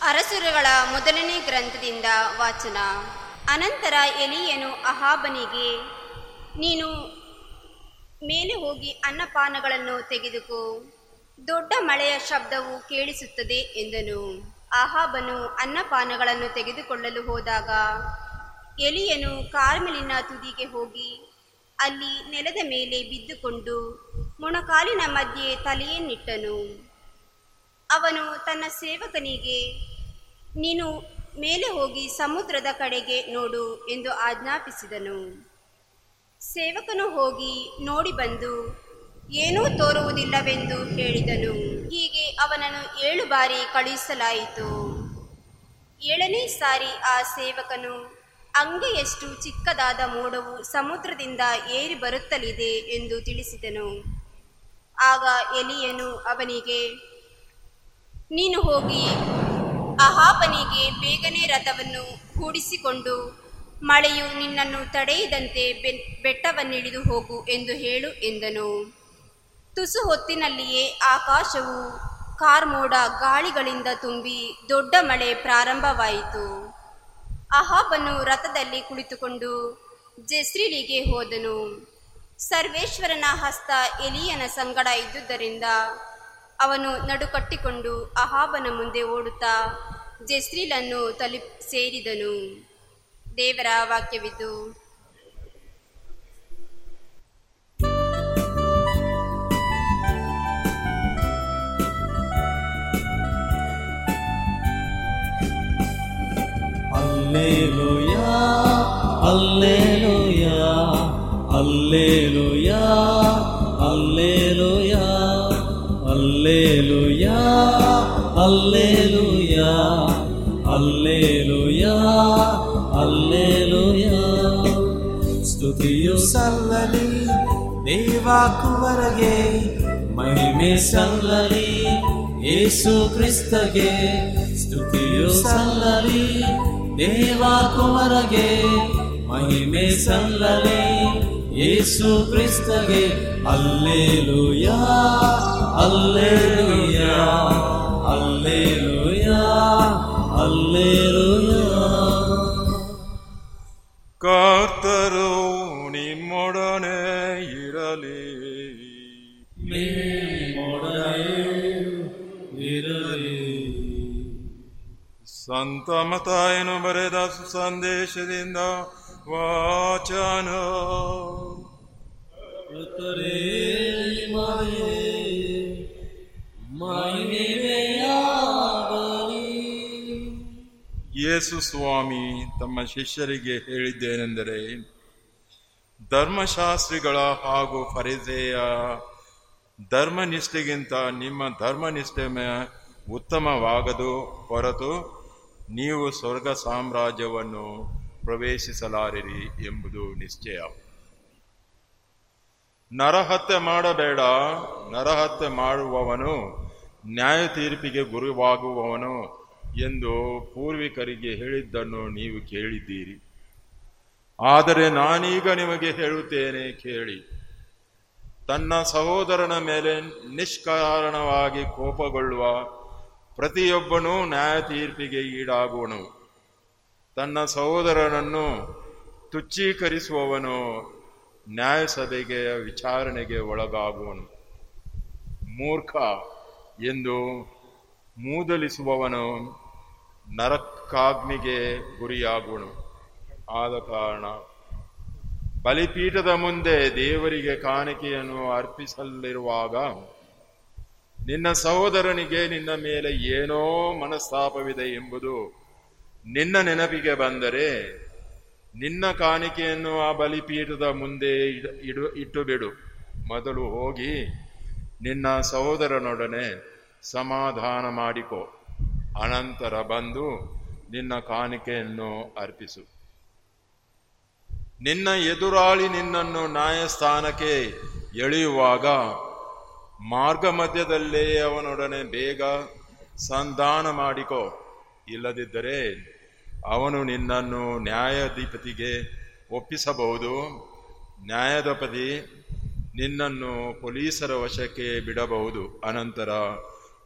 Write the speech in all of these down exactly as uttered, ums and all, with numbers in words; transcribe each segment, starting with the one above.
ಅರಸುಗಳ ಮೊದಲನೇ ಗ್ರಂಥದಿಂದ ವಾಚನ. ಅನಂತರ ಎಲೀಯನು ಅಹಾಬನಿಗೆ, ನೀನು ಮೇಲೆ ಹೋಗಿ ಅನ್ನಪಾನಗಳನ್ನು ತೆಗೆದುಕೋ, ದೊಡ್ಡ ಮಳೆಯ ಶಬ್ದವು ಕೇಳಿಸುತ್ತದೆ ಎಂದನು. ಅಹಾಬನು ಅನ್ನಪಾನಗಳನ್ನು ತೆಗೆದುಕೊಳ್ಳಲು ಹೋದಾಗ ಎಲೀಯನು ಕಾರ್ಮೆಲಿನ ತುದಿಗೆ ಹೋಗಿ ಅಲ್ಲಿ ನೆಲದ ಮೇಲೆ ಬಿದ್ದುಕೊಂಡು ಮೊಣಕಾಲಿನ ಮಧ್ಯೆ ತಲೆಯನ್ನಿಟ್ಟನು. ಅವನು ತನ್ನ ಸೇವಕನಿಗೆ, ನೀನು ಮೇಲೆ ಹೋಗಿ ಸಮುದ್ರದ ಕಡೆಗೆ ನೋಡು ಎಂದು ಆಜ್ಞಾಪಿಸಿದನು. ಸೇವಕನು ಹೋಗಿ ನೋಡಿ ಬಂದು ಏನೂ ತೋರುವುದಿಲ್ಲವೆಂದು ಹೇಳಿದನು. ಹೀಗೆ ಅವನನ್ನು ಏಳು ಬಾರಿ ಕಳುಹಿಸಲಾಯಿತು. ಏಳನೇ ಸಾರಿ ಆ ಸೇವಕನು, ಅಂಗೈಯಷ್ಟು ಚಿಕ್ಕದಾದ ಮೋಡವು ಸಮುದ್ರದಿಂದ ಏರಿ ಬರುತ್ತಲಿದೆ ಎಂದು ತಿಳಿಸಿದನು. ಆಗ ಎಲೀಯನು ಅವನಿಗೆ, ನೀನು ಹೋಗಿ ಅಹಾಬನಿಗೆ ಬೇಗನೆ ರಥವನ್ನು ಹೂಡಿಸಿಕೊಂಡು ಮಳೆಯು ನಿನ್ನನ್ನು ತಡೆಯದಂತೆ ಬೆಟ್ಟವನ್ನಿಳಿದು ಹೋಗು ಎಂದು ಹೇಳು ಎಂದನು. ತುಸು ಹೊತ್ತಿನಲ್ಲಿಯೇ ಆಕಾಶವು ಕಾರ್ಮೋಡ ಗಾಳಿಗಳಿಂದ ತುಂಬಿ ದೊಡ್ಡ ಮಳೆ ಪ್ರಾರಂಭವಾಯಿತು. ಅಹಾಬನು ರಥದಲ್ಲಿ ಕುಳಿತುಕೊಂಡು ಜೆಸ್ರೀಲಿಗೆ ಹೋದನು. ಸರ್ವೇಶ್ವರನ ಹಸ್ತ ಎಲೀಯನ ಸಂಗಡ ಇದ್ದುದರಿಂದ ಅವನು ನಡುಕಟ್ಟಿಕೊಂಡು ಅಹಾಬನ ಮುಂದೆ ಓಡುತ್ತಾ ಜೆಸ್ರೀಲನ್ನು ತಲುಪಿ ಸೇರಿದನು. ದೇವರ ವಾಕ್ಯವಿದು. Alleluia, Alleluia, Alleluia, Alleluia, Alleluia, Alleluia, Alleluia, Alleluia. ಸ್ತುತಿಯು ಸಲ್ಲಲಿ ದೇವಾ ಕುವರಗೆ, ಮಹಿಮೆ ಸಲ್ಲಲಿ ಯೇಸು ಕ್ರಿಸ್ತಗೆ. ಸ್ತುತಿಯು ಸಲ್ಲಲಿ ದೇವಾ ಕುವರಗೆ, ಮಹಿಮೆ ಸಲ್ಲಲಿ ಯೇಸು ಕ್ರಿಸ್ತಗೆ. ಅಲ್ಲೇಲೂಯಾ, ಅಲ್ಲೇಲೂಯಾ, ಅಲ್ಲೇಲೂಯಾ, ಅಲ್ಲೇಲೂಯಾ. ಕರ್ತರು ನಿಮ್ಮೊಡನೆ ಇರಲಿ, ನಿಮ್ಮೊಡನೆ ಇರಲಿ. ಸಂತ ಮತ್ತಾಯನು ಬರೆದ ಸಂದೇಶದಿಂದ ವಾಚನ. ಯೇಸು ಸ್ವಾಮಿ ತಮ್ಮ ಶಿಷ್ಯರಿಗೆ ಹೇಳಿದ್ದೇನೆಂದರೆ, ಧರ್ಮಶಾಸ್ತ್ರಿಗಳ ಹಾಗೂ ಫರಿಸೇಯ ಧರ್ಮನಿಷ್ಠೆಗಿಂತ ನಿಮ್ಮ ಧರ್ಮನಿಷ್ಠೆ ಉತ್ತಮವಾಗದು ಹೊರತು ನೀವು ಸ್ವರ್ಗ ಸಾಮ್ರಾಜ್ಯವನ್ನು ಪ್ರವೇಶಿಸಲಾರಿರಿ ಎಂಬುದು ನಿಶ್ಚಯ. ನರಹತ್ಯೆ ಮಾಡಬೇಡ, ನರಹತ್ಯೆ ಮಾಡುವವನು ನ್ಯಾಯ ತೀರ್ಪಿಗೆ ಗುರಿಯಾಗುವವನು ಎಂದು ಪೂರ್ವಿಕರಿಗೆ ಹೇಳಿದ್ದನ್ನು ನೀವು ಕೇಳಿದ್ದೀರಿ. ಆದರೆ ನಾನೀಗ ನಿಮಗೆ ಹೇಳುತ್ತೇನೆ, ಕೇಳಿ. ತನ್ನ ಸಹೋದರನ ಮೇಲೆ ನಿಷ್ಕಾರಣವಾಗಿ ಕೋಪಗೊಳ್ಳುವ ಪ್ರತಿಯೊಬ್ಬನೂ ನ್ಯಾಯ ತೀರ್ಪಿಗೆ ಈಡಾಗುವನು. ತನ್ನ ಸಹೋದರನನ್ನು ತುಚ್ಛೀಕರಿಸುವವನು ನ್ಯಾಯಸಭೆಗೆ ವಿಚಾರಣೆಗೆ ಒಳಗಾಗುವನು. ಮೂರ್ಖ ಎಂದು ಮೂದಲಿಸುವವನು ನರಕಾಗ್ನಿಗೆ ಗುರಿಯಾಗುವನು. ಆದ ಕಾರಣ ಬಲಿಪೀಠದ ಮುಂದೆ ದೇವರಿಗೆ ಕಾಣಿಕೆಯನ್ನು ಅರ್ಪಿಸಲಿರುವಾಗ ನಿನ್ನ ಸಹೋದರನಿಗೆ ನಿನ್ನ ಮೇಲೆ ಏನೋ ಮನಸ್ತಾಪವಿದೆ ಎಂಬುದು ನಿನ್ನ ನೆನಪಿಗೆ ಬಂದರೆ ನಿನ್ನ ಕಾಣಿಕೆಯನ್ನು ಆ ಬಲಿಪೀಠದ ಮುಂದೆ ಇಡು ಇಟ್ಟು ಬಿಡು. ಮೊದಲು ಹೋಗಿ ನಿನ್ನ ಸಹೋದರನೊಡನೆ ಸಮಾಧಾನ ಮಾಡಿಕೊ, ಅನಂತರ ಬಂದು ನಿನ್ನ ಕಾಣಿಕೆಯನ್ನು ಅರ್ಪಿಸು. ನಿನ್ನ ಎದುರಾಳಿ ನಿನ್ನನ್ನು ನ್ಯಾಯಸ್ಥಾನಕ್ಕೆ ಎಳೆಯುವಾಗ ಮಾರ್ಗ ಮಧ್ಯದಲ್ಲೇ ಅವನೊಡನೆ ಬೇಗ ಸಂಧಾನ ಮಾಡಿಕೊ. ಇಲ್ಲದಿದ್ದರೆ ಅವನು ನಿನ್ನನ್ನು ನ್ಯಾಯಾಧಿಪತಿಗೆ ಒಪ್ಪಿಸಬಹುದು. ನ್ಯಾಯಾಧಿಪತಿ ನಿನ್ನನ್ನು ಪೊಲೀಸರ ವಶಕ್ಕೆ ಬಿಡಬಹುದು. ಅನಂತರ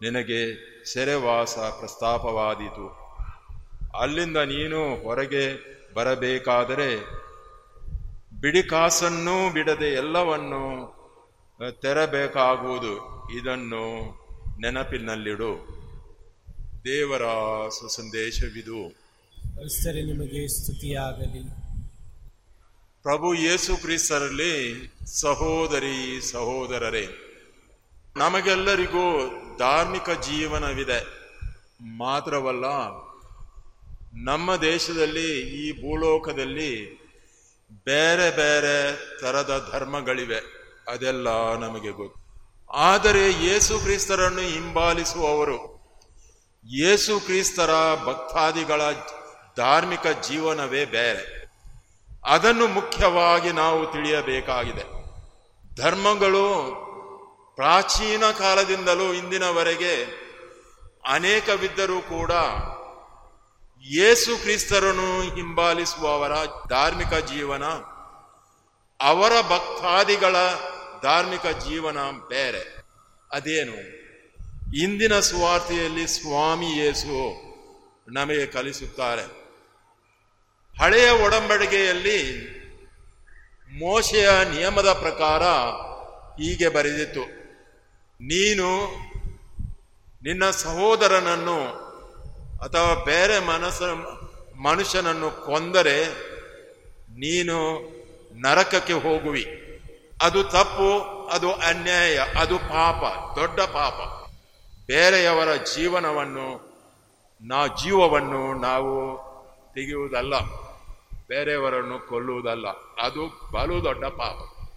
ನಿನಗೆ ಸೆರೆವಾಸ ಪ್ರಸ್ತಾಪವಾದೀತು. ಅಲ್ಲಿಂದ ನೀನು ಹೊರಗೆ ಬರಬೇಕಾದರೆ ಬಿಡಿಕಾಸನ್ನೂ ಬಿಡದೆ ಎಲ್ಲವನ್ನು ತೆರಬೇಕಾಗುವುದು. ಇದನ್ನು ನೆನಪಿನಲ್ಲಿಡು. ದೇವರ ಸುಸಂದೇಶವಿದು. ಕ್ರಿಸ್ತರೇ ನಿಮಗೆ ಸ್ತುತಿಯಾಗಲಿ. ಪ್ರಭು ಯೇಸು ಕ್ರಿಸ್ತರಲ್ಲಿ ಸಹೋದರಿ ಸಹೋದರರೇ, ನಮಗೆಲ್ಲರಿಗೂ ಧಾರ್ಮಿಕ ಜೀವನವಿದೆ. ಮಾತ್ರವಲ್ಲ, ನಮ್ಮ ದೇಶದಲ್ಲಿ, ಈ ಭೂಲೋಕದಲ್ಲಿ ಬೇರೆ ಬೇರೆ ಥರದ ಧರ್ಮಗಳಿವೆ. ಅದೆಲ್ಲ ನಮಗೆ ಗೊತ್ತು. ಆದರೆ ಯೇಸು ಕ್ರಿಸ್ತರನ್ನು ಹಿಂಬಾಲಿಸುವವರು, ಯೇಸು ಕ್ರಿಸ್ತರ ಭಕ್ತಾದಿಗಳ ಧಾರ್ಮಿಕ ಜೀವನವೇ ಬೇರೆ. ಅದನ್ನು ಮುಖ್ಯವಾಗಿ ನಾವು ತಿಳಿಯಬೇಕಾಗಿದೆ. ಧರ್ಮಗಳು ಪ್ರಾಚೀನ ಕಾಲದಿಂದಲೂ ಇಂದಿನವರೆಗೆ ಅನೇಕವಿದ್ದರೂ ಕೂಡ ಯೇಸು ಕ್ರಿಸ್ತರನ್ನು ಹಿಂಬಾಲಿಸುವವರ ಧಾರ್ಮಿಕ ಜೀವನ, ಅವರ ಭಕ್ತಾದಿಗಳ ಧಾರ್ಮಿಕ ಜೀವನ ಬೇರೆ. ಅದೇನು? ಇಂದಿನ ಸುವಾರ್ತೆಯಲ್ಲಿ ಸ್ವಾಮಿ ಯೇಸು ನಮಗೆ ಕಲಿಸುತ್ತಾರೆ. ಹಳೆಯ ಒಡಂಬಡಿಕೆಯಲ್ಲಿ ಮೋಶೆಯ ನಿಯಮದ ಪ್ರಕಾರ ಹೀಗೆ ಬರೆದಿತ್ತು: ನೀನು ನಿನ್ನ ಸಹೋದರನನ್ನು ಅಥವಾ ಬೇರೆ ಮನಸ್ಸ ಮನುಷ್ಯನನ್ನು ಕೊಂದರೆ ನೀನು ನರಕಕ್ಕೆ ಹೋಗುವಿ. ಅದು ತಪ್ಪು, ಅದು ಅನ್ಯಾಯ, ಅದು ಪಾಪ, ದೊಡ್ಡ ಪಾಪ. ಬೇರೆಯವರ ಜೀವನವನ್ನು ನಾ ಜೀವವನ್ನು ನಾವು ತೆಗೆಯುವುದಲ್ಲ, ಬೇರೆಯವರನ್ನು ಕೊಲ್ಲುವುದಲ್ಲ, ಅದು ಬಲು ದೊಡ್ಡ ಪಾಪ.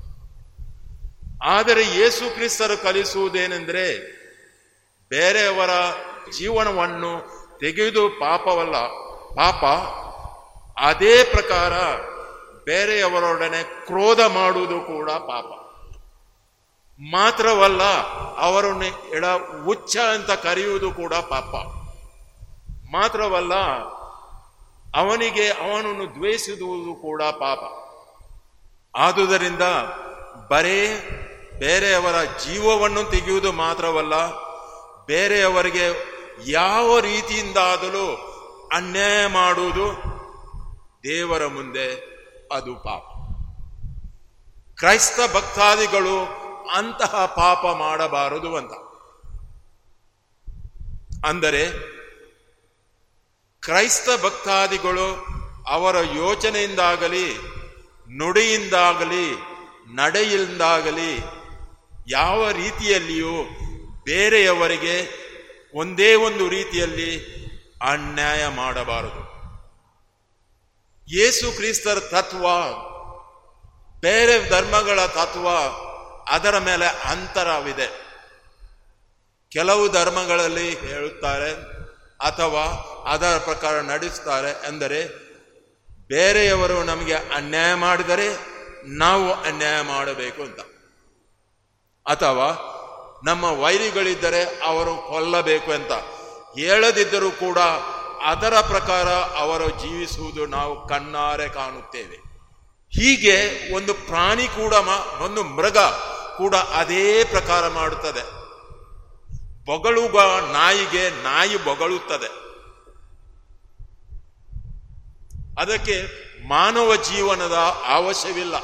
ಆದರೆ ಯೇಸು ಕ್ರಿಸ್ತರು ಕಲಿಸುವುದೇನೆಂದರೆ, ಬೇರೆಯವರ ಜೀವನವನ್ನು ತೆಗೆಯುವುದು ಪಾಪವಲ್ಲ, ಪಾಪ. ಅದೇ ಪ್ರಕಾರ ಬೇರೆಯವರೊಡನೆ ಕ್ರೋಧ ಮಾಡುವುದು ಕೂಡ ಪಾಪ. ಮಾತ್ರವಲ್ಲ, ಅವರನ್ನು ಎಡ ಹುಚ್ಚ ಅಂತ ಕರೆಯುವುದು ಕೂಡ ಪಾಪ. ಮಾತ್ರವಲ್ಲ, ಅವನಿಗೆ ಅವನನ್ನು ದ್ವೇಷಿಸುವುದು ಕೂಡ ಪಾಪ. ಆದುದರಿಂದ ಬರೇ ಬೇರೆಯವರ ಜೀವವನ್ನು ತೆಗೆಯುವುದು ಮಾತ್ರವಲ್ಲ, ಬೇರೆಯವರಿಗೆ ಯಾವ ರೀತಿಯಿಂದಾದರೂ ಅನ್ಯಾಯ ಮಾಡುವುದು ದೇವರ ಮುಂದೆ ಅದು ಪಾಪ. ಕ್ರೈಸ್ತ ಭಕ್ತಾದಿಗಳು ಅಂತಹ ಪಾಪ ಮಾಡಬಾರದು ಅಂತ. ಅಂದರೆ ಕ್ರೈಸ್ತ ಭಕ್ತಾದಿಗಳು ಅವರ ಯೋಚನೆಯಿಂದಾಗಲಿ, ನುಡಿಯಿಂದಾಗಲಿ, ನಡೆಯಿಂದಾಗಲಿ ಯಾವ ರೀತಿಯಲ್ಲಿಯೂ ಬೇರೆಯವರಿಗೆ ಒಂದೇ ಒಂದು ರೀತಿಯಲ್ಲಿ ಅನ್ಯಾಯ ಮಾಡಬಾರದು. ಯೇಸು ಕ್ರಿಸ್ತರ ತತ್ವ, ಬೇರೆ ಧರ್ಮಗಳ ತತ್ವ, ಅದರ ಮೇಲೆ ಅಂತರವಿದೆ. ಕೆಲವು ಧರ್ಮಗಳಲ್ಲಿ ಹೇಳುತ್ತಾರೆ ಅಥವಾ ಅದರ ಪ್ರಕಾರ ನಡೆಸುತ್ತಾರೆ. ಎಂದರೆ ಬೇರೆಯವರು ನಮಗೆ ಅನ್ಯಾಯ ಮಾಡಿದರೆ ನಾವು ಅನ್ಯಾಯ ಮಾಡಬೇಕು ಅಂತ, ಅಥವಾ ನಮ್ಮ ವೈರಿಗಳಿದ್ದರೆ ಅವರು ಕೊಲ್ಲಬೇಕು ಅಂತ ಹೇಳದಿದ್ದರೂ ಕೂಡ ಅದರ ಪ್ರಕಾರ ಅವರು ಜೀವಿಸುವುದು ನಾವು ಕಣ್ಣಾರೆ ಕಾಣುತ್ತೇವೆ. ಹೀಗೆ ಒಂದು ಪ್ರಾಣಿ ಕೂಡ, ಒಂದು ಮೃಗ ಕೂಡ ಅದೇ ಪ್ರಕಾರ ಮಾಡುತ್ತದೆ. ಬೊಗಳುವ ನಾಯಿಗೆ ನಾಯಿ ಬೊಗಳುತ್ತದೆ. ಅದಕ್ಕೆ ಮಾನವ ಜೀವನದ ಅವಶ್ಯವಿಲ್ಲ.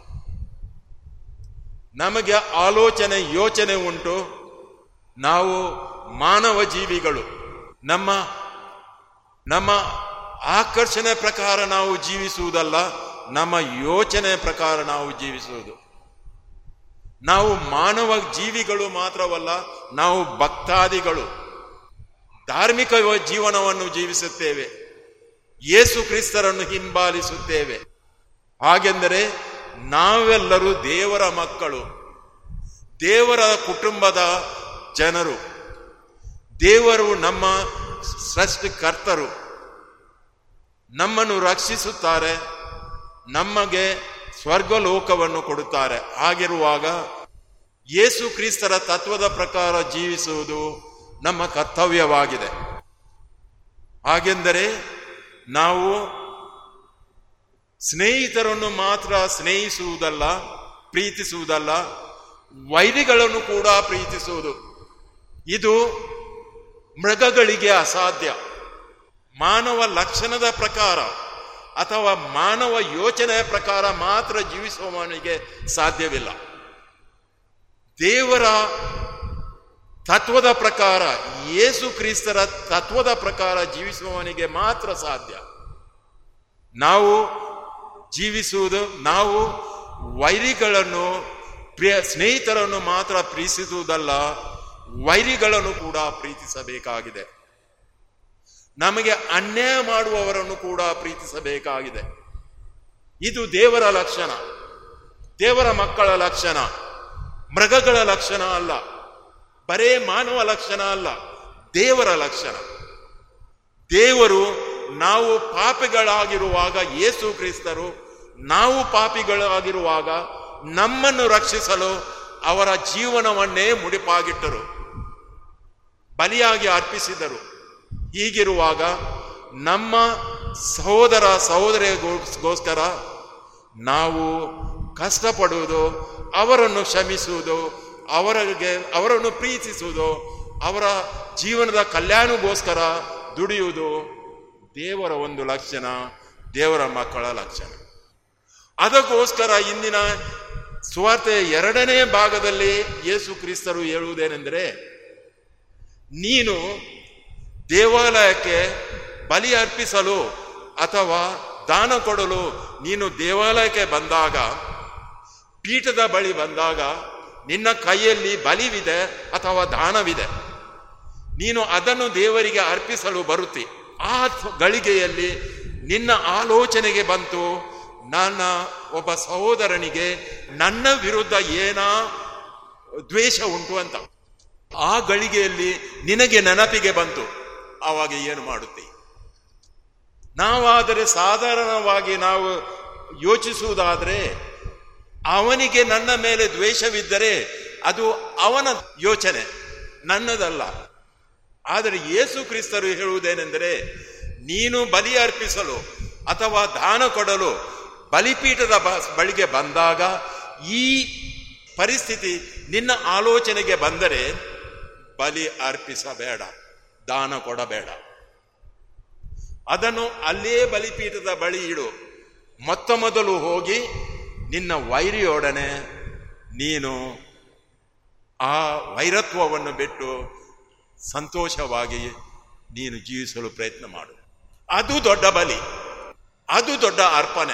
ನಮಗೆ ಆಲೋಚನೆ, ಯೋಚನೆ ಉಂಟು. ನಾವು ಮಾನವ ಜೀವಿಗಳು. ನಮ್ಮ ನಮ್ಮ ಆಕರ್ಷಣೆ ಪ್ರಕಾರ ನಾವು ಜೀವಿಸುವುದಲ್ಲ, ನಮ್ಮ ಯೋಚನೆ ಪ್ರಕಾರ ನಾವು ಜೀವಿಸುವುದು. ನಾವು ಮಾನವ ಜೀವಿಗಳು ಮಾತ್ರವಲ್ಲ, ನಾವು ಭಕ್ತಾದಿಗಳು. ಧಾರ್ಮಿಕ ಜೀವನವನ್ನು ಜೀವಿಸುತ್ತೇವೆ, ಯೇಸು ಕ್ರಿಸ್ತರನ್ನು ಹಿಂಬಾಲಿಸುತ್ತೇವೆ. ಹಾಗೆಂದರೆ ನಾವೆಲ್ಲರೂ ದೇವರ ಮಕ್ಕಳು, ದೇವರ ಕುಟುಂಬದ ಜನರು. ದೇವರು ನಮ್ಮ ಸೃಷ್ಟಿಕರ್ತರು, ನಮ್ಮನ್ನು ರಕ್ಷಿಸುತ್ತಾರೆ, ನಮಗೆ ಸ್ವರ್ಗಲೋಕವನ್ನು ಕೊಡುತ್ತಾರೆ. ಹಾಗಿರುವಾಗ ಯೇಸು ಕ್ರಿಸ್ತರ ತತ್ವದ ಪ್ರಕಾರ ಜೀವಿಸುವುದು ನಮ್ಮ ಕರ್ತವ್ಯವಾಗಿದೆ. ಹಾಗೆಂದರೆ ನಾವು ಸ್ನೇಹಿತರನ್ನು ಮಾತ್ರ ಸ್ನೇಹಿಸುವುದಲ್ಲ, ಪ್ರೀತಿಸುವುದಲ್ಲ, ವೈರಿಗಳನ್ನು ಕೂಡ ಪ್ರೀತಿಸುವುದು. ಇದು ಮೃಗಗಳಿಗೆ ಅಸಾಧ್ಯ. ಮಾನವ ಲಕ್ಷಣದ ಪ್ರಕಾರ ಅಥವಾ ಮಾನವ ಯೋಚನೆಯ ಪ್ರಕಾರ ಮಾತ್ರ ಜೀವಿಸುವವನಿಗೆ ಸಾಧ್ಯವಿಲ್ಲ. ದೇವರ ತತ್ವದ ಪ್ರಕಾರ, ಯೇಸು ಕ್ರಿಸ್ತರ ತತ್ವದ ಪ್ರಕಾರ ಜೀವಿಸುವವನಿಗೆ ಮಾತ್ರ ಸಾಧ್ಯ. ನಾವು ಜೀವಿಸುವುದು, ನಾವು ವೈರಿಗಳನ್ನು ಪ್ರಿಯ ಸ್ನೇಹಿತರನ್ನು ಮಾತ್ರ ಪ್ರೀತಿಸುವುದಲ್ಲ, ವೈರಿಗಳನ್ನು ಕೂಡ ಪ್ರೀತಿಸಬೇಕಾಗಿದೆ. ನಮಗೆ ಅನ್ಯಾಯ ಮಾಡುವವರನ್ನು ಕೂಡ ಪ್ರೀತಿಸಬೇಕಾಗಿದೆ. ಇದು ದೇವರ ಲಕ್ಷಣ, ದೇವರ ಮಕ್ಕಳ ಲಕ್ಷಣ, ಮೃಗಗಳ ಲಕ್ಷಣ ಅಲ್ಲ, ಬರೇ ಮಾನವ ಲಕ್ಷಣ ಅಲ್ಲ, ದೇವರ ಲಕ್ಷಣ. ದೇವರು ನಾವು ಪಾಪಿಗಳಾಗಿರುವಾಗ, ಯೇಸು ಕ್ರಿಸ್ತರು ನಾವು ಪಾಪಿಗಳಾಗಿರುವಾಗ ನಮ್ಮನ್ನು ರಕ್ಷಿಸಲು ಅವರ ಜೀವನವನ್ನೇ ಮುಡಿಪಾಗಿಟ್ಟರು, ಬಲಿಯಾಗಿ ಅರ್ಪಿಸಿದರು. ಹೀಗಿರುವಾಗ ನಮ್ಮ ಸಹೋದರ ಸಹೋದರಿಗೋಸ್ಕರ ನಾವು ಕಷ್ಟಪಡುವುದು, ಅವರನ್ನು ಕ್ಷಮಿಸುವುದು, ಅವರಿಗೆ ಅವರನ್ನು ಪ್ರೀತಿಸುವುದು, ಅವರ ಜೀವನದ ಕಲ್ಯಾಣಗೋಸ್ಕರ ದುಡಿಯುವುದು ದೇವರ ಒಂದು ಲಕ್ಷಣ, ದೇವರ ಮಕ್ಕಳ ಲಕ್ಷಣ. ಅದಕ್ಕೋಸ್ಕರ ಇಂದಿನ ಸುವಾರ್ತೆಯ ಎರಡನೇ ಭಾಗದಲ್ಲಿ ಯೇಸು ಕ್ರಿಸ್ತರು ಹೇಳುವುದೇನೆಂದರೆ, ನೀನು ದೇವಾಲಯಕ್ಕೆ ಬಲಿ ಅರ್ಪಿಸಲು ಅಥವಾ ದಾನ ಕೊಡಲು ನೀನು ದೇವಾಲಯಕ್ಕೆ ಬಂದಾಗ, ಪೀಠದ ಬಳಿ ಬಂದಾಗ ನಿನ್ನ ಕೈಯಲ್ಲಿ ಬಲಿವಿದೆ ಅಥವಾ ದಾನವಿದೆ, ನೀನು ಅದನ್ನು ದೇವರಿಗೆ ಅರ್ಪಿಸಲು ಬರುತ್ತಿ. ಆ ಗಳಿಗೆಯಲ್ಲಿ ನಿನ್ನ ಆಲೋಚನೆಗೆ ಬಂತು, ನನ್ನ ಒಬ್ಬ ಸಹೋದರನಿಗೆ ನನ್ನ ವಿರುದ್ಧ ಏನಾ ದ್ವೇಷ ಉಂಟು ಅಂತ. ಆ ಗಳಿಗೆಯಲ್ಲಿ ನಿನಗೆ ನೆನಪಿಗೆ ಬಂತು, ಆವಾಗ ಏನು ಮಾಡುತ್ತಿ? ನಾವಾದರೆ ಸಾಧಾರಣವಾಗಿ ನಾವು ಯೋಚಿಸುವುದಾದರೆ, ಅವನಿಗೆ ನನ್ನ ಮೇಲೆ ದ್ವೇಷವಿದ್ದರೆ ಅದು ಅವನ ಯೋಚನೆ, ನನ್ನದಲ್ಲ. ಆದರೆ ಯೇಸು ಕ್ರಿಸ್ತರು ಹೇಳುವುದೇನೆಂದರೆ, ನೀನು ಬಲಿ ಅರ್ಪಿಸಲು ಅಥವಾ ದಾನ ಕೊಡಲು ಬಲಿಪೀಠದ ಬಳಿಗೆ ಬಂದಾಗ ಈ ಪರಿಸ್ಥಿತಿ ನಿನ್ನ ಆಲೋಚನೆಗೆ ಬಂದರೆ ಬಲಿ ಅರ್ಪಿಸಬೇಡ, ದಾನ ಕೊಡಬೇಡ. ಅದನ್ನು ಅಲ್ಲೇ ಬಲಿಪೀಠದ ಬಳಿ ಇಡು. ಮೊತ್ತ ಮೊದಲು ಹೋಗಿ ನಿನ್ನ ವೈರಿಯೊಡನೆ ನೀನು ಆ ವೈರತ್ವವನ್ನು ಬಿಟ್ಟು ಸಂತೋಷವಾಗಿ ನೀನು ಜೀವಿಸಲು ಪ್ರಯತ್ನ ಮಾಡು. ಅದು ದೊಡ್ಡ ಬಲಿ, ಅದು ದೊಡ್ಡ ಅರ್ಪಣೆ.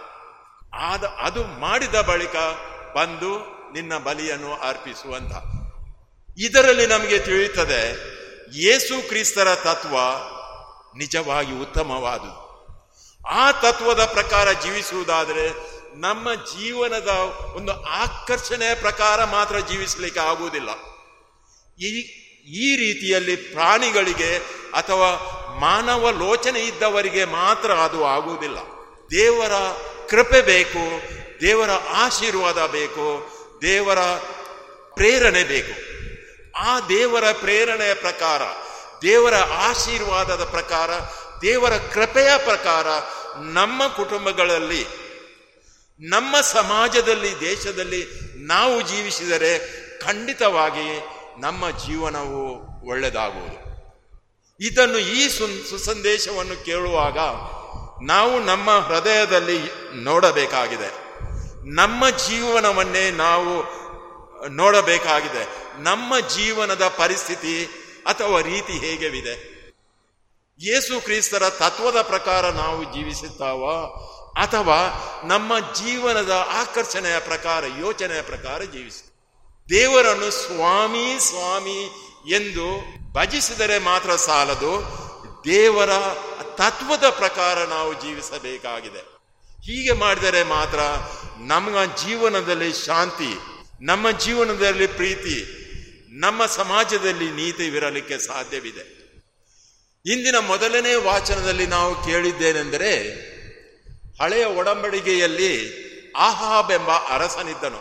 ಆದ ಅದು ಮಾಡಿದ ಬಳಿಕ ಬಂದು ನಿನ್ನ ಬಲಿಯನ್ನು ಅರ್ಪಿಸುವಂತ. ಇದರಲ್ಲಿ ನಮಗೆ ತಿಳಿಯುತ್ತದೆ ಯೇಸು ಕ್ರಿಸ್ತರ ತತ್ವ ನಿಜವಾಗಿ ಉತ್ತಮವಾದುದು. ಆ ತತ್ವದ ಪ್ರಕಾರ ಜೀವಿಸುವುದಾದರೆ ನಮ್ಮ ಜೀವನದ ಒಂದು ಆಕರ್ಷಣೆಯ ಪ್ರಕಾರ ಮಾತ್ರ ಜೀವಿಸಲಿಕ್ಕೆ ಆಗುವುದಿಲ್ಲ. ಈ ಈ ರೀತಿಯಲ್ಲಿ ಪ್ರಾಣಿಗಳಿಗೆ ಅಥವಾ ಮಾನವ ಲೋಚನೆ ಇದ್ದವರಿಗೆ ಮಾತ್ರ ಅದು ಆಗುವುದಿಲ್ಲ. ದೇವರ ಕೃಪೆ ಬೇಕು, ದೇವರ ಆಶೀರ್ವಾದ ಬೇಕು, ದೇವರ ಪ್ರೇರಣೆ ಬೇಕು. ಆ ದೇವರ ಪ್ರೇರಣೆಯ ಪ್ರಕಾರ, ದೇವರ ಆಶೀರ್ವಾದದ ಪ್ರಕಾರ, ದೇವರ ಕೃಪೆಯ ಪ್ರಕಾರ ನಮ್ಮ ಕುಟುಂಬಗಳಲ್ಲಿ, ನಮ್ಮ ಸಮಾಜದಲ್ಲಿ, ದೇಶದಲ್ಲಿ ನಾವು ಜೀವಿಸಿದರೆ ಖಂಡಿತವಾಗಿ ನಮ್ಮ ಜೀವನವು ಒಳ್ಳೆಯದಾಗುವುದು. ಇದನ್ನು ಈ ಸುಸಂದೇಶವನ್ನು ಕೇಳುವಾಗ ನಾವು ನಮ್ಮ ಹೃದಯದಲ್ಲಿ ನೋಡಬೇಕಾಗಿದೆ. ನಮ್ಮ ಜೀವನವನ್ನೇ ನಾವು ನೋಡಬೇಕಾಗಿದೆ. ನಮ್ಮ ಜೀವನದ ಪರಿಸ್ಥಿತಿ ಅಥವಾ ರೀತಿ ಹೇಗಿದೆ? ಯೇಸು ಕ್ರಿಸ್ತರ ತತ್ವದ ಪ್ರಕಾರ ನಾವು ಜೀವಿಸುತ್ತಾವ ಅಥವಾ ನಮ್ಮ ಜೀವನದ ಆಕರ್ಷಣೆಯ ಪ್ರಕಾರ, ಯೋಚನೆಯ ಪ್ರಕಾರ ಜೀವಿಸ? ದೇವರನ್ನು ಸ್ವಾಮಿ ಸ್ವಾಮಿ ಎಂದು ಭಜಿಸಿದರೆ ಮಾತ್ರ ಸಾಲದು, ದೇವರ ತತ್ವದ ಪ್ರಕಾರ ನಾವು ಜೀವಿಸಬೇಕಾಗಿದೆ. ಹೀಗೆ ಮಾಡಿದರೆ ಮಾತ್ರ ನಮ್ಮ ಜೀವನದಲ್ಲಿ ಶಾಂತಿ, ನಮ್ಮ ಜೀವನದಲ್ಲಿ ಪ್ರೀತಿ, ನಮ್ಮ ಸಮಾಜದಲ್ಲಿ ನೀತಿವಿರಲಿಕ್ಕೆ ಸಾಧ್ಯವಿದೆ. ಇಂದಿನ ಮೊದಲನೇ ವಾಚನದಲ್ಲಿ ನಾವು ಕೇಳಿದ್ದೇನೆಂದರೆ, ಹಳೆಯ ಒಡಂಬಡಿಕೆಯಲ್ಲಿ ಆಹಾಬ್ ಎಂಬ ಅರಸನಿದ್ದನು.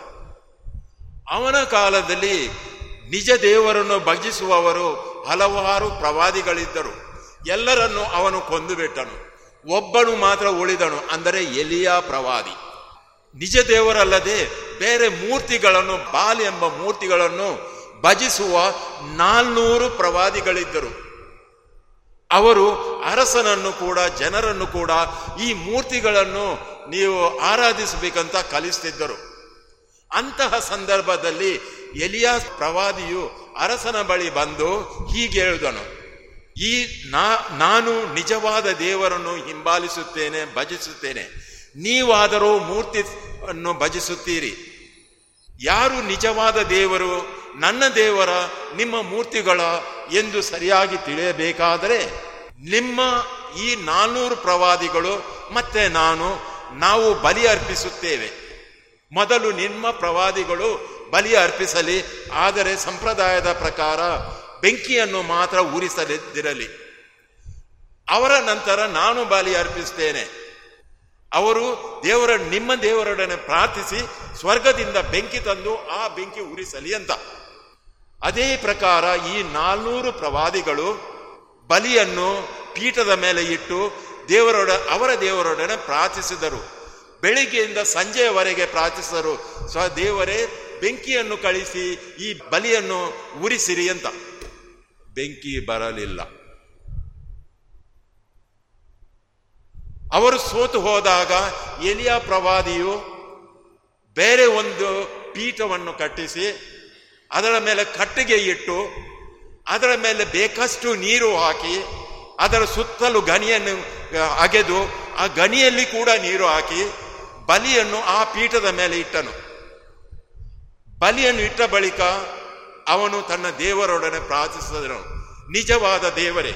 ಅವನ ಕಾಲದಲ್ಲಿ ನಿಜ ದೇವರನ್ನು ಭಜಿಸುವವರು ಹಲವಾರು ಪ್ರವಾದಿಗಳಿದ್ದರು. ಎಲ್ಲರನ್ನು ಅವನು ಕೊಂದು ಬಿಟ್ಟನು. ಒಬ್ಬನು ಮಾತ್ರ ಉಳಿದನು, ಅಂದರೆ ಎಲಿಯಾ ಪ್ರವಾದಿ. ನಿಜ ದೇವರಲ್ಲದೆ ಬೇರೆ ಮೂರ್ತಿಗಳನ್ನು, ಬಾಲ್ ಎಂಬ ಮೂರ್ತಿಗಳನ್ನು ಭಜಿಸುವ ನಾಲ್ನೂರು ಪ್ರವಾದಿಗಳಿದ್ದರು. ಅವರು ಅರಸನನ್ನು ಕೂಡ ಜನರನ್ನು ಕೂಡ ಈ ಮೂರ್ತಿಗಳನ್ನು ನೀವು ಆರಾಧಿಸಬೇಕಂತ ಕಲಿಸ್ತಿದ್ದರು. ಅಂತಹ ಸಂದರ್ಭದಲ್ಲಿ ಎಲಿಯಾ ಪ್ರವಾದಿಯು ಅರಸನ ಬಳಿ ಬಂದು ಹೀಗೆ ಹೇಳಿದನು, ಈ ನಾ ನಾನು ನಿಜವಾದ ದೇವರನ್ನು ಹಿಂಬಾಲಿಸುತ್ತೇನೆ, ಭಜಿಸುತ್ತೇನೆ, ನೀವಾದರೂ ಮೂರ್ತಿಯನ್ನು ಭಜಿಸುತ್ತೀರಿ. ಯಾರು ನಿಜವಾದ ದೇವರು, ನನ್ನ ದೇವರ ನಿಮ್ಮ ಮೂರ್ತಿಗಳ ಎಂದು ಸರಿಯಾಗಿ ತಿಳಿಯಬೇಕಾದರೆ ನಿಮ್ಮ ಈ ನಾನ್ನೂರು ಪ್ರವಾದಿಗಳು ಮತ್ತೆ ನಾನು ನಾವು ಬಲಿ ಅರ್ಪಿಸುತ್ತೇವೆ. ಮೊದಲು ನಿಮ್ಮ ಪ್ರವಾದಿಗಳು ಬಲಿ ಅರ್ಪಿಸಲಿ, ಆದರೆ ಸಂಪ್ರದಾಯದ ಪ್ರಕಾರ ಬೆಂಕಿಯನ್ನು ಮಾತ್ರ ಉರಿಸಲಿದ್ದಿರಲಿ. ಅವರ ನಂತರ ನಾನು ಬಲಿ ಅರ್ಪಿಸ್ತೇನೆ. ಅವರು ದೇವರ ನಿಮ್ಮ ದೇವರೊಡನೆ ಪ್ರಾರ್ಥಿಸಿ ಸ್ವರ್ಗದಿಂದ ಬೆಂಕಿ ತಂದು ಆ ಬೆಂಕಿ ಉರಿಸಲಿ ಅಂತ. ಅದೇ ಪ್ರಕಾರ ಈ ನಾಲ್ನೂರು ಪ್ರವಾದಿಗಳು ಬಲಿಯನ್ನು ಪೀಠದ ಮೇಲೆ ಇಟ್ಟು ದೇವರೊಡ ಅವರ ದೇವರೊಡನೆ ಪ್ರಾರ್ಥಿಸಿದರು. ಬೆಳಿಗ್ಗೆಯಿಂದ ಸಂಜೆಯವರೆಗೆ ಪ್ರಾರ್ಥಿಸಿದರು, ಸ್ವ ದೇವರೇ ಬೆಂಕಿಯನ್ನು ಕಳಿಸಿ ಈ ಬಲಿಯನ್ನು ಉರಿಸಿರಿ ಅಂತ. ಬೆಂಕಿ ಬರಲಿಲ್ಲ. ಅವರು ಸೋತು ಹೋದಾಗ ಎಲಿಯಾ ಪ್ರವಾದಿಯು ಬೇರೆ ಒಂದು ಪೀಠವನ್ನು ಕಟ್ಟಿಸಿ ಅದರ ಮೇಲೆ ಕಟ್ಟಿಗೆ ಇಟ್ಟು ಅದರ ಮೇಲೆ ಬೇಕಷ್ಟು ನೀರು ಹಾಕಿ ಅದರ ಸುತ್ತಲೂ ಗಣಿಯನ್ನು ಅಗೆದು ಆ ಗಣಿಯಲ್ಲಿ ಕೂಡ ನೀರು ಹಾಕಿ ಬಲಿಯನ್ನು ಆ ಪೀಠದ ಮೇಲೆ ಇಟ್ಟನು. ಬಲಿಯನ್ನು ಇಟ್ಟ ಬಳಿಕ ಅವನು ತನ್ನ ದೇವರೊಡನೆ ಪ್ರಾರ್ಥಿಸಿದನು, ನಿಜವಾದ ದೇವರೇ,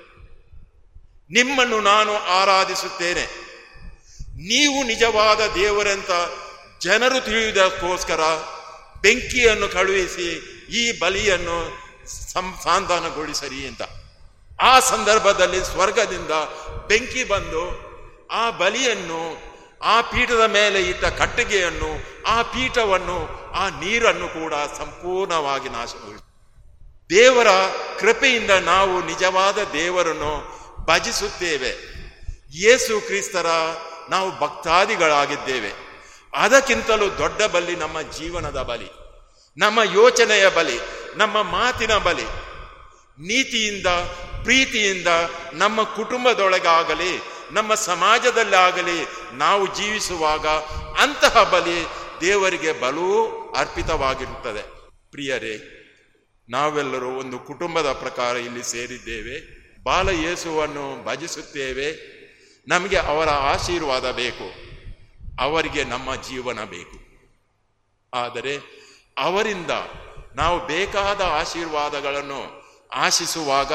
ನಿಮ್ಮನ್ನು ನಾನು ಆರಾಧಿಸುತ್ತೇನೆ. ನೀವು ನಿಜವಾದ ದೇವರೆಂತ ಜನರು ತಿಳಿಯುವುದಕ್ಕೋಸ್ಕರ ಬೆಂಕಿಯನ್ನು ಕಳುಹಿಸಿ ಈ ಬಲಿಯನ್ನು ಸಾಂಧಾನಗೊಳಿಸರಿ ಅಂತ. ಆ ಸಂದರ್ಭದಲ್ಲಿ ಸ್ವರ್ಗದಿಂದ ಬೆಂಕಿ ಬಂದು ಆ ಬಲಿಯನ್ನು, ಆ ಪೀಠದ ಮೇಲೆ ಇಟ್ಟ ಕಟ್ಟಿಗೆಯನ್ನು, ಆ ಪೀಠವನ್ನು, ಆ ನೀರನ್ನು ಕೂಡ ಸಂಪೂರ್ಣವಾಗಿ ನಾಶಗೊಳಿಸಿ, ದೇವರ ಕೃಪೆಯಿಂದ ನಾವು ನಿಜವಾದ ದೇವರನ್ನು ಭಜಿಸುತ್ತೇವೆ. ಯೇಸು ಕ್ರಿಸ್ತರ ನಾವು ಭಕ್ತಾದಿಗಳಾಗಿದ್ದೇವೆ. ಅದಕ್ಕಿಂತಲೂ ದೊಡ್ಡ ಬಲಿ ನಮ್ಮ ಜೀವನದ ಬಲಿ, ನಮ್ಮ ಯೋಚನೆಯ ಬಲಿ, ನಮ್ಮ ಮಾತಿನ ಬಲಿ. ನೀತಿಯಿಂದ, ಪ್ರೀತಿಯಿಂದ ನಮ್ಮ ಕುಟುಂಬದೊಳಗಾಗಲಿ ನಮ್ಮ ಸಮಾಜದಲ್ಲಾಗಲಿ ನಾವು ಜೀವಿಸುವಾಗ ಅಂತಹ ಬಲಿ ದೇವರಿಗೆ ಬಲೂ ಅರ್ಪಿತವಾಗಿರುತ್ತದೆ. ಪ್ರಿಯರೇ, ನಾವೆಲ್ಲರೂ ಒಂದು ಕುಟುಂಬದ ಪ್ರಕಾರ ಇಲ್ಲಿ ಸೇರಿದ್ದೇವೆ. ಬಾಲ ಯೇಸುವನ್ನು ಭಜಿಸುತ್ತೇವೆ. ನಮಗೆ ಅವರ ಆಶೀರ್ವಾದ ಬೇಕು, ಅವರಿಗೆ ನಮ್ಮ ಜೀವನ ಬೇಕು. ಆದರೆ ಅವರಿಂದ ನಾವು ಬೇಕಾದ ಆಶೀರ್ವಾದಗಳನ್ನು ಆಶಿಸುವಾಗ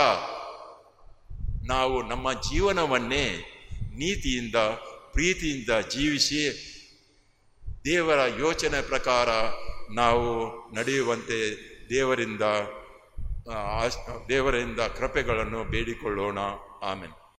ನಾವು ನಮ್ಮ ಜೀವನವನ್ನೇ ನೀತಿಯಿಂದ, ಪ್ರೀತಿಯಿಂದ ಜೀವಿಸಿ ದೇವರ ಯೋಚನೆ ಪ್ರಕಾರ ನಾವು ನಡೆಯುವಂತೆ ದೇವರಿಂದ ದೇವರಿಂದ ಕೃಪೆಗಳನ್ನು ಬೇಡಿಕೊಳ್ಳೋಣ. ಆಮೆನ್.